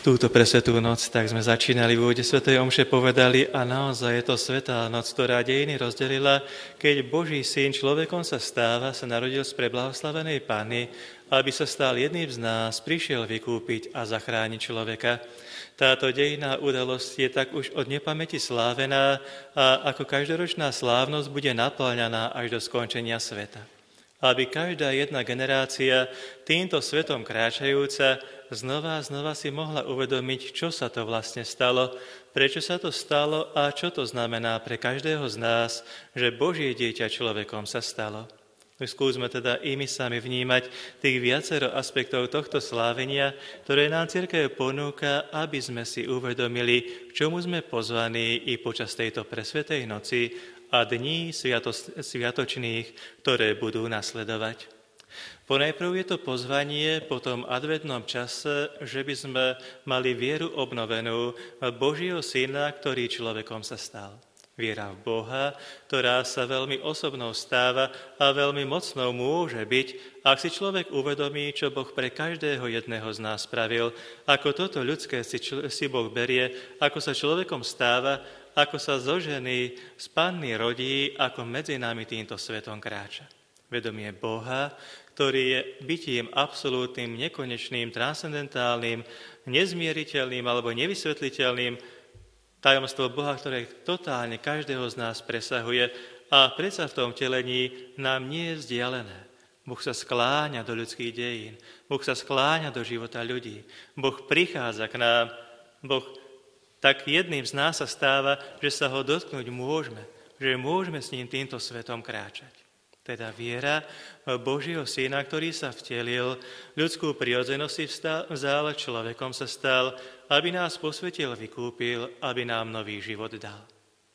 Túto presvetú noc, tak sme začínali v úvode svätej omše, povedali a naozaj je to svätá noc, ktorá dejiny rozdelila, keď Boží syn človekom sa stáva, sa narodil z preblahoslavenej Panny, aby sa stal jedným z nás, prišiel vykúpiť a zachrániť človeka. Táto dejinná udalosť je tak už od nepamäti slávená a ako každoročná slávnosť bude naplňaná až do skončenia sveta. Aby každá jedna generácia týmto svetom kráčajúca znova si mohla uvedomiť, čo sa to vlastne stalo, prečo sa to stalo a čo to znamená pre každého z nás, že Božie dieťa človekom sa stalo. Skúsme teda i my sami vnímať tých viacero aspektov tohto slávenia, ktoré nám cirkev ponúka, aby sme si uvedomili, k čomu sme pozvaní i počas tejto presvätej noci a dní sviatočných, ktoré budú nasledovať. Ponajprv je to pozvanie po tom adventnom čase, že by sme mali vieru obnovenú v Božieho Syna, ktorý človekom sa stal. Viera v Boha, ktorá sa veľmi osobnou stáva a veľmi mocnou môže byť, ak si človek uvedomí, čo Boh pre každého jedného z nás spravil, ako toto ľudské si Boh berie, ako sa človekom stáva, ako sa zo ženy z Panny rodí, ako medzi nami týmto svetom kráča. Vedomie Boha, ktorý je bytím absolútnym, nekonečným, transcendentálnym, nezmieriteľným alebo nevysvetliteľným, tajomstvo Boha, ktoré totálne každého z nás presahuje a predsa v tom telení nám nie je vzdialené. Boh sa skláňa do ľudských dejín, Boh sa skláňa do života ľudí, Boh prichádza k nám, Boh tak jedným z nás sa stáva, že sa ho dotknúť môžeme, že môžeme s ním týmto svetom kráčať. Teda viera Božieho Syna, ktorý sa vtelil, ľudskú prirodzenosť si vzal, človekom sa stal, aby nás posvetil, vykúpil, aby nám nový život dal.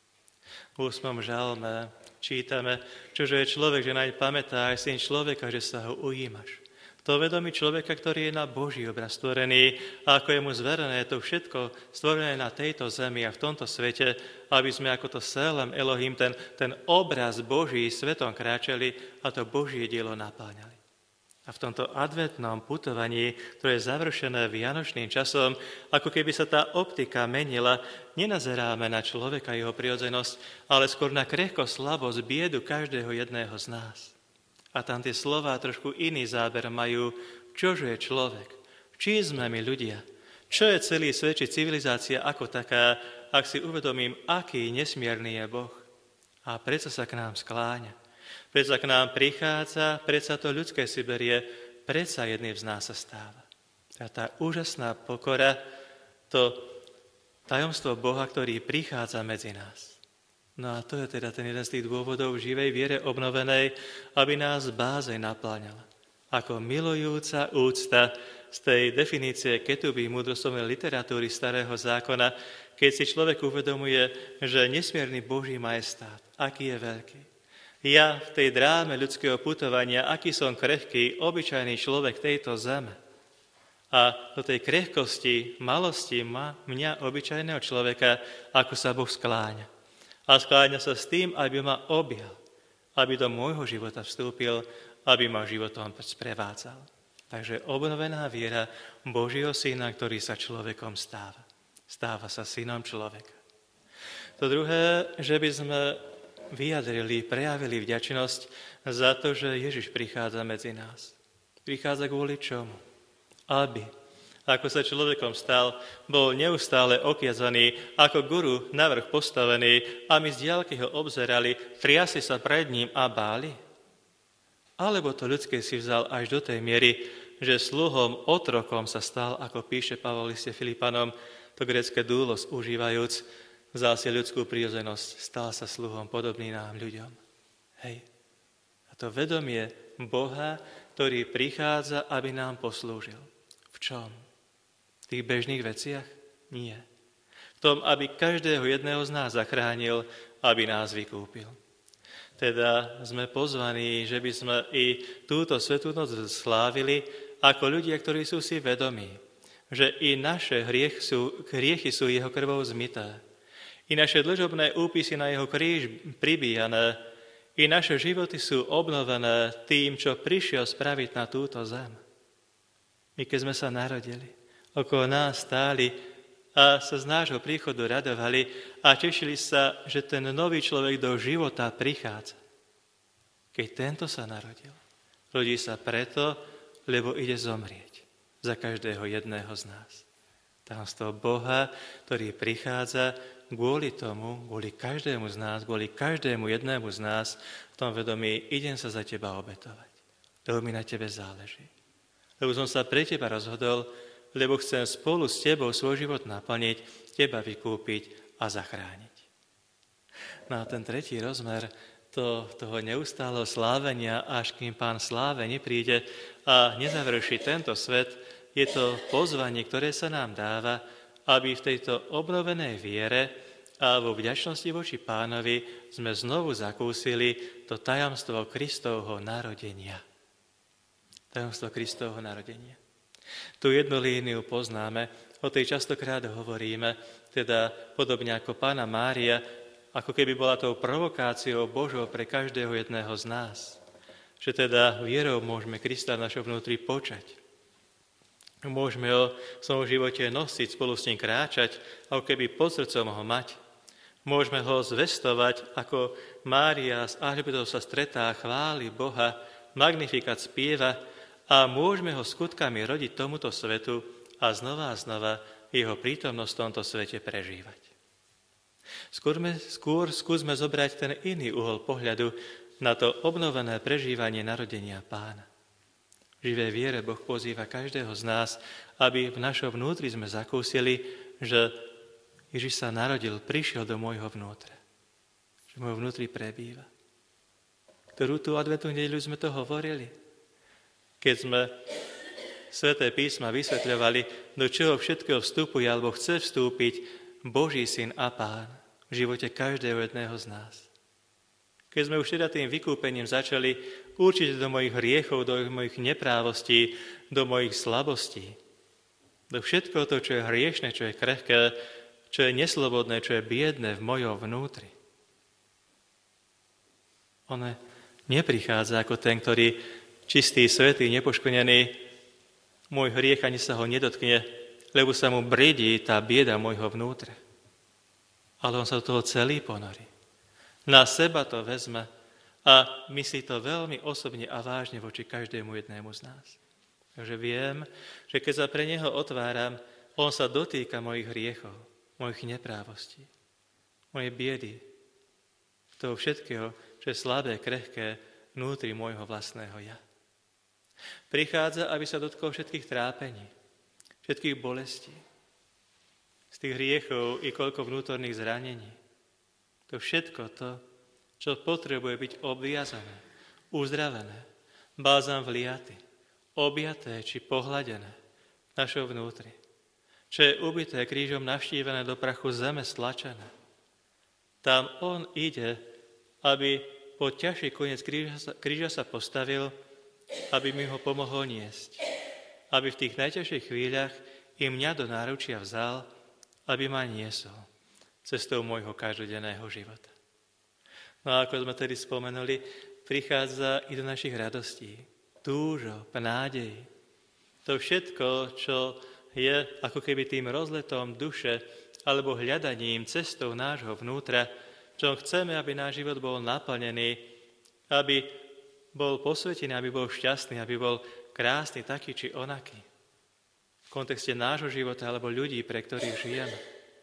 V 8. žalme čítame, čože je človek, že naň pamätá aj syn človeka, že sa ho ujímaš. To vedomí človeka, ktorý je na Boží obraz stvorený a ako je mu zverené to všetko stvorené na tejto zemi a v tomto svete, aby sme ako to Selem Elohim, ten obraz Boží svetom kráčali a to Božie dielo napáňali. A v tomto adventnom putovaní, ktoré je završené vianočným časom, ako keby sa tá optika menila, nenazeráme na človeka jeho prirodzenosť, ale skôr na krehkosť, slabosť, biedu každého jedného z nás. A tam tie slová trošku iný záber majú, čože je človek, čí sme my ľudia, čo je celý svet, či civilizácia ako taká, ak si uvedomím, aký nesmierný je Boh. A predsa sa k nám skláňa, predsa k nám prichádza, predsa to ľudské si berie, predsa jedným z nás sa stáva. A tá úžasná pokora, to tajomstvo Boha, ktorý prichádza medzi nás. No a to je teda ten jeden z tých dôvodov živej viere obnovenej, aby nás bázeň napláňala. Ako milujúca úcta z tej definície ketuby múdrostovnej literatúry Starého zákona, keď si človek uvedomuje, že nesmierny Boží majestát, aký je veľký. Ja v tej dráme ľudského putovania, aký som krehký, obyčajný človek tejto zeme. A do tej krehkosti, malosti mňa, obyčajného človeka, ako sa Boh skláňa. A skláňa sa s tým, aby ma objal, aby do môjho života vstúpil, aby ma životom sprevádzal. Takže obnovená viera Božieho Syna, ktorý sa človekom stáva. Stáva sa synom človeka. To druhé, že by sme vyjadrili, prejavili vďačnosť za to, že Ježiš prichádza medzi nás. Prichádza kvôli čomu? Aby, ako sa človekom stal, bol neustále okiazaný, ako guru navrch postavený a my z diaľky ho obzerali, triasli sa pred ním a báli? Alebo to ľudské si vzal až do tej miery, že sluhom, otrokom sa stal, ako píše Pavol liste Filipanom, to grécke dúlos užívajúc, vzal si ľudskú prirodzenosť, stal sa sluhom podobný nám ľuďom. Hej. A to vedomie Boha, ktorý prichádza, aby nám poslúžil. V čom? V tých bežných veciach? Nie. V tom, aby každého jedného z nás zachránil, aby nás vykúpil. Teda sme pozvaní, že by sme i túto svätú noc slávili ako ľudia, ktorí sú si vedomí, že i naše hriechy sú jeho krvou zmyté, i naše dlžobné úpisy na jeho kríž pribíjané, i naše životy sú obnovené tým, čo prišiel spraviť na túto zem. My keď sme sa narodili, okolo nás stáli a sa z nášho príchodu radovali a tešili sa, že ten nový človek do života prichádza. Keď tento sa narodil, rodí sa preto, lebo ide zomrieť za každého jedného z nás. Tajomstvo Boha, ktorý prichádza kvôli tomu, kvôli každému z nás, kvôli každému jednému z nás, v tom vedomí, idem sa za teba obetovať, lebo mi na tebe záleží. Lebo som sa pre teba rozhodol, lebo chcem spolu s tebou svoj život naplniť, teba vykúpiť a zachrániť. No a ten tretí rozmer toho neustáleho slávenia, až kým Pán sláve nepríde a nezavrší tento svet, je to pozvanie, ktoré sa nám dáva, aby v tejto obnovenej viere a vo vďačnosti voči Pánovi sme znovu zakúsili to tajomstvo Kristovho narodenia. Tajomstvo Kristovho narodenia. Tu jednu líniu poznáme, o tej častokrát hovoríme, teda podobne ako Panna Mária, ako keby bola tou provokáciou Božou pre každého jedného z nás. Že teda vierou môžeme Krista v našom vnútri počať. Môžeme ho v svojom živote nosiť, spolu s ním kráčať, ako keby pod srdcom ho mať. Môžeme ho zvestovať, ako Mária s Alžbetou sa stretá, chváli Boha, magnifikát spieva a môžeme ho skutkami rodiť tomuto svetu a znova jeho prítomnosť v tomto svete prežívať. Skôr skúsme zobrať ten iný uhol pohľadu na to obnovené prežívanie narodenia Pána. V živej viere Boh pozýva každého z nás, aby v našom vnútri sme zakúsili, že Ježiš sa narodil, prišiel do môjho vnútra. Že v môjho vnútri prebýva. Ktorú tú adventnú nedeľu sme to hovorili. Keď sme Sväté písma vysvetľovali, do čoho všetkého vstupuje alebo chce vstúpiť Boží Syn a Pán v živote každého jedného z nás. Keď sme už teda tým vykúpením začali určite do mojich hriechov, do mojich neprávostí, do mojich slabostí, do všetkoho toho, čo je hriešne, čo je krehké, čo je neslobodné, čo je biedné v mojom vnútri. On neprichádza ako ten, ktorý čistý, svätý, nepoškvrnený, môj hriech ani sa ho nedotkne, lebo sa mu bridí tá bieda môjho vnútra. Ale on sa do toho celý ponorí. Na seba to vezme a myslí to veľmi osobne a vážne voči každému jednému z nás. Takže viem, že keď sa pre neho otváram, on sa dotýka mojich hriechov, mojich neprávostí, mojej biedy, toho všetkého, čo je slabé, krehké vnútri môjho vlastného ja. Prichádza, aby sa dotkol všetkých trápení, všetkých bolestí, z tých hriechov i koľko vnútorných zranení. To všetko to, čo potrebuje byť obviazané, uzdravené, bálzam vliaty, objaté či pohľadené v našom vnútri, čo je ubité krížom navštívené do prachu zeme stlačené. Tam on ide, aby po ťažší koniec kríža sa postavil, aby mi ho pomohol niesť. Aby v tých najťažších chvíľach i mňa do náručia vzal, aby ma niesol cestou môjho každodenného života. No a ako sme tedy spomenuli, prichádza i do našich radostí, túžob, nádejí. To všetko, čo je ako keby tým rozletom duše alebo hľadaním cestou nášho vnútra, čo chceme, aby náš život bol naplnený, aby bol posvetený, aby bol šťastný, aby bol krásny, taký či onaký. V kontexte nášho života alebo ľudí, pre ktorých žijeme.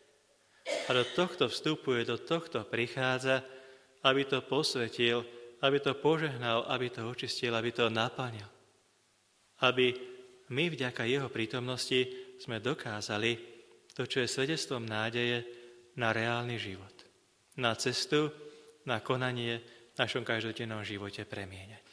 A do tohto vstupuje, do tohto prichádza, aby to posvetil, aby to požehnal, aby to očistil, aby to naplnil. Aby my vďaka jeho prítomnosti sme dokázali to, čo je svedectvom nádeje na reálny život. Na cestu, na konanie v našom každodennom živote premieňať.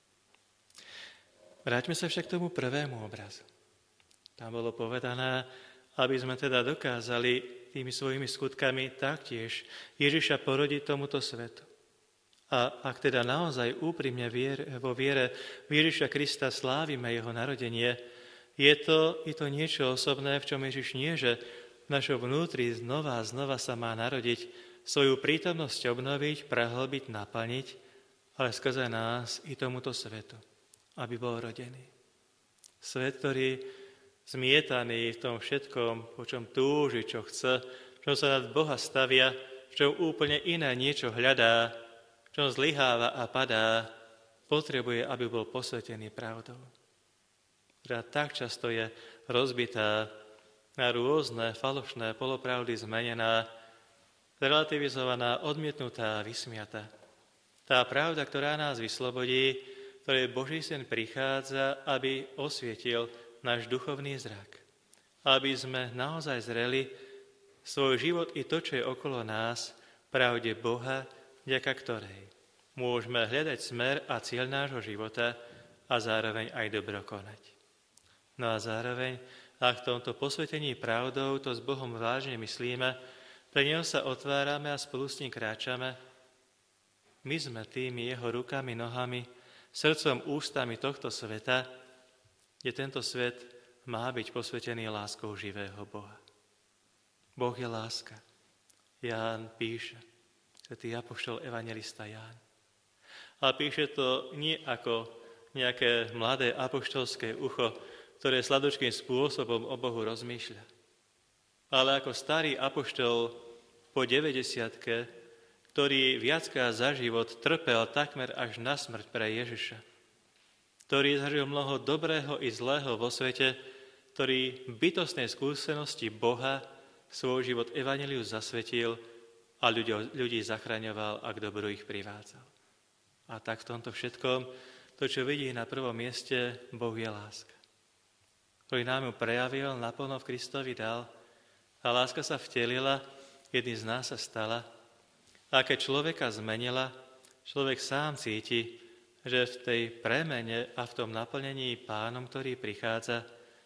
Vráťme sa však k tomu prvému obrazu. Tam bolo povedané, aby sme teda dokázali tými svojimi skutkami taktiež Ježiša porodiť tomuto svetu. A ak teda naozaj úprimne vo viere v Ježiša Krista slávime jeho narodenie, je to niečo osobné, v čom Ježiš nie, že v našom vnútri znova sa má narodiť, svoju prítomnosť obnoviť, prehlbiť, naplniť, ale skrze nás i tomuto svetu, aby bol rodený. Svet, ktorý zmietaný v tom všetkom, po čom túži, čo chce, v čom sa nad Boha stavia, v čom úplne iné niečo hľadá, v čom zlyháva a padá, potrebuje, aby bol posvetený pravdou, ktorá tak často je rozbitá na rôzne falošné polopravdy zmenená, relativizovaná, odmietnutá a vysmiatá. Tá pravda, ktorá nás vyslobodí, ktorej Boží syn prichádza, aby osvietil náš duchovný zrak. Aby sme naozaj zreli svoj život i to, čo je okolo nás, pravde Boha, vďaka ktorej môžeme hľadať smer a cieľ nášho života a zároveň aj dobro konať. No a zároveň, ak v tomto posvetení pravdou to s Bohom vážne myslíme, pre Neho sa otvárame a spolu s ním kráčame, my sme tými Jeho rukami, nohami, srdcom, ústami tohto sveta, kde tento svet má byť posvetený láskou živého Boha. Boh je láska. Ján píše, svätý apoštol evanjelista Ján. A píše to nie ako nejaké mladé apoštolské ucho, ktoré sladočkým spôsobom o Bohu rozmýšľa, ale ako starý apoštol po 90-ke, ktorý viackrát za život trpel takmer až na smrť pre Ježiša, ktorý zažil mnoho dobrého i zlého vo svete, ktorý v bytostnej skúsenosti Boha svoj život evanjeliu zasvetil a ľudí zachraňoval a k dobru ich privádzal. A tak v tomto všetkom, to, čo vidí na prvom mieste, Boh je láska, ktorý nám ju prejavil, naplno v Kristovi dal a láska sa vtelila, jedným z nás sa stala. A keď človeka zmenila, človek sám cíti, že v tej premene a v tom naplnení Pánom, ktorý prichádza,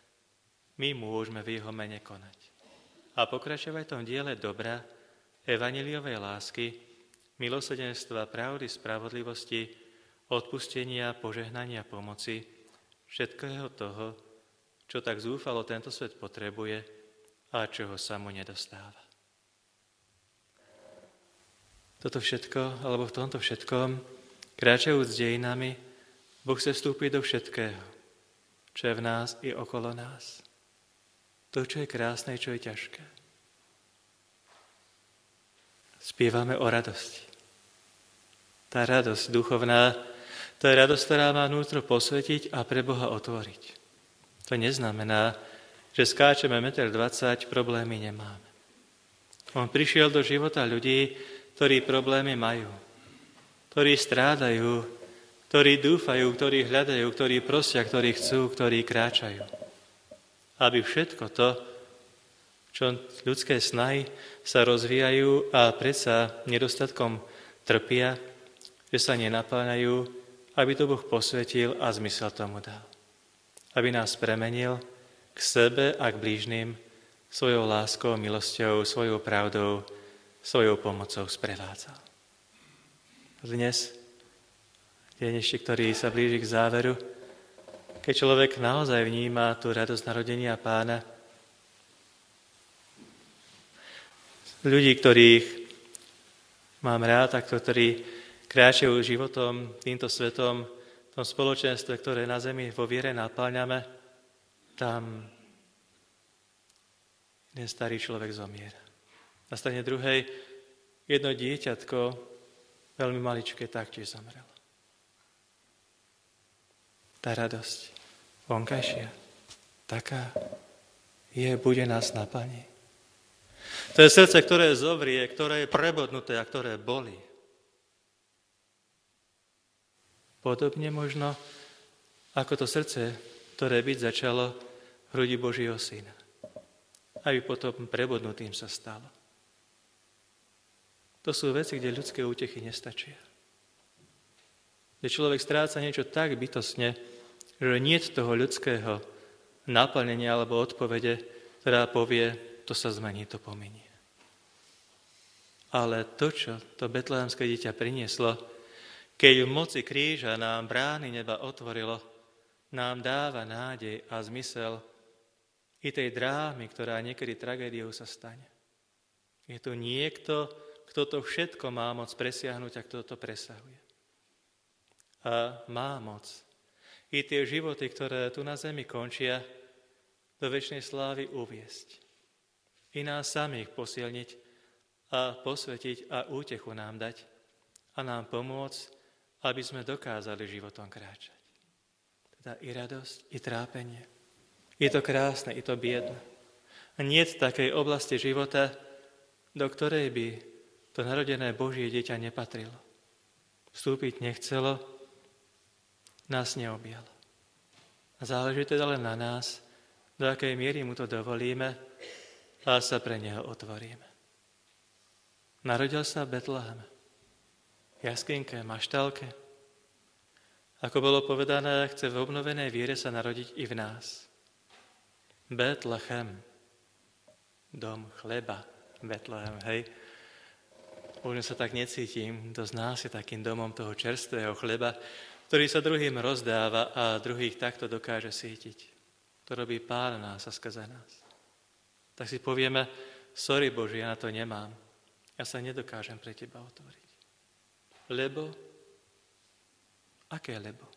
my môžeme v Jeho mene konať. A pokračovať v tom diele dobra, evanjeliovej lásky, milosrdenstva, pravdy, spravodlivosti, odpustenia, požehnania, pomoci, všetkého toho, čo tak zúfalo tento svet potrebuje a čoho sa mu nedostáva. Toto všetko, alebo v tomto všetkom, kráčajúc dejinami, Boh chce vstúpiť do všetkého, čo je v nás i okolo nás. To, čo je krásne, čo je ťažké. Spievame o radosti. Tá radosť duchovná, to je radosť, ktorá má vnútro posvetiť a pre Boha otvoriť. To neznamená, že skáčeme 1,20 m, problémy nemáme. On prišiel do života ľudí, ktorí problémy majú, ktorí strádajú, ktorí dúfajú, ktorí hľadajú, ktorí prosia, ktorí chcú, ktorí kráčajú. Aby všetko to, čo ľudské snahy sa rozvíjajú a predsa nedostatkom trpia, že sa nenapáľajú, aby to Boh posvetil a zmysel tomu dal. Aby nás premenil k sebe a k blížnym svojou láskou, milosťou, svojou pravdou, svojou pomocou sprevádzal. Dnes, deň ešte, ktorý sa blíži k záveru, keď človek naozaj vníma tú radosť narodenia Pána, ľudí, ktorých mám rád, takto, ktorí kráčajú životom, týmto svetom, v tom spoločenstve, ktoré na zemi vo viere napáľame, tam jeden starý človek zomiera. Na strane druhej jedno dieťatko, veľmi maličké, taktiež zomrelo. Tá radosť vonkajšia, taká bude nás naplniť. To je srdce, ktoré zovrie, ktoré je prebodnuté a ktoré bolí. Podobne možno ako to srdce, ktoré byť začalo v hrudi Božieho Syna, aby potom prebodnutým sa stalo. To sú veci, kde ľudské útechy nestačia. Kde človek stráca niečo tak bytostne, že nie je toho ľudského naplnenia alebo odpovede, ktorá povie, to sa zmení, to pominie. Ale to, čo to betlehemské dieťa prinieslo, keď v moci kríža nám brány neba otvorilo, nám dáva nádej a zmysel i tej drámy, ktorá niekedy tragédiou sa stane. Je tu niekto, kto to všetko má moc presiahnuť a kto to presahuje. A má moc i tie životy, ktoré tu na zemi končia, do večnej slávy uviesť. I nás samých posilniť a posvetiť a útechu nám dať a nám pomôcť, aby sme dokázali životom kráčať. Teda i radosť, i trápenie. Je to krásne, i to biedne. A nie je takej oblasti života, do ktorej by to narodené Božie dieťa nepatrilo. Vstúpiť nechcelo, nás neobjalo. A záleží teda len na nás, do akej miery mu to dovolíme a sa pre neho otvoríme. Narodil sa v Betleheme, v jaskinke, maštálke. Ako bolo povedané, chce v obnovenej viere sa narodiť i v nás. Betlehem, dom chleba, Betlehem, hej. Možno sa tak necítim, kto z nás je takým domom toho čerstvého chleba, ktorý sa druhým rozdáva a druhých takto dokáže sítiť. To robí Pán nás a skrze nás. Tak si povieme, sorry Bože, ja na to nemám. Ja sa nedokážem pre teba otvoriť. Lebo? Aké lebo?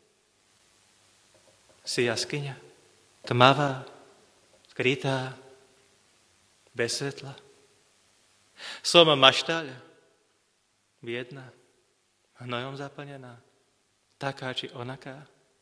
Si jaskyňa? Tmavá? Skrytá? Bez svetla? Som maštáľa? Biedna? Hnojom zaplnená? Taká či onaká?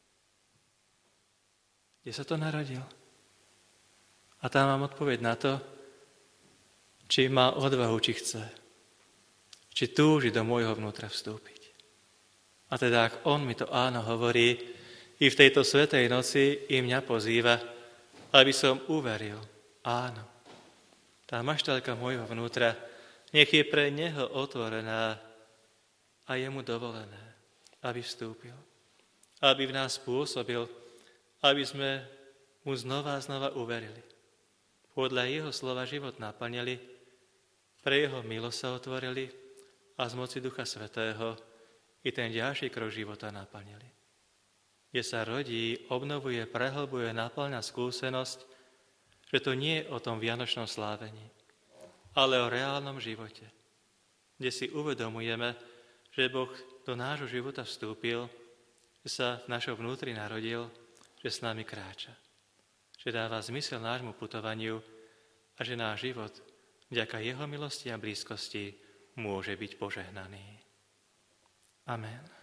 Kde sa to narodil? A tam mám odpoveď na to, či má odvahu, či chce. Či túži do môjho vnútra vstúpiť. A teda, ak on mi to áno hovorí, i v tejto svätej noci i mňa pozýva, aby som uveril. Áno. Tá maštaľka môjho vnútra, nech je pre neho otvorená a je mu dovolené, aby vstúpil. Aby v nás pôsobil, aby sme mu znova a znova uverili. Podľa jeho slova život naplnili, pre jeho milosť sa otvorili a z moci Ducha Svätého i ten ďalší krok života naplnili. Kde sa rodí, obnovuje, prehlbuje, naplňa skúsenosť, že to nie je o tom vianočnom slávení, ale o reálnom živote, kde si uvedomujeme, že Boh do nášho života vstúpil, že sa v našom vnútri narodil, že s nami kráča, že dáva zmysel nášmu putovaniu a že náš život vďaka jeho milosti a blízkosti môže byť požehnaný. Amen.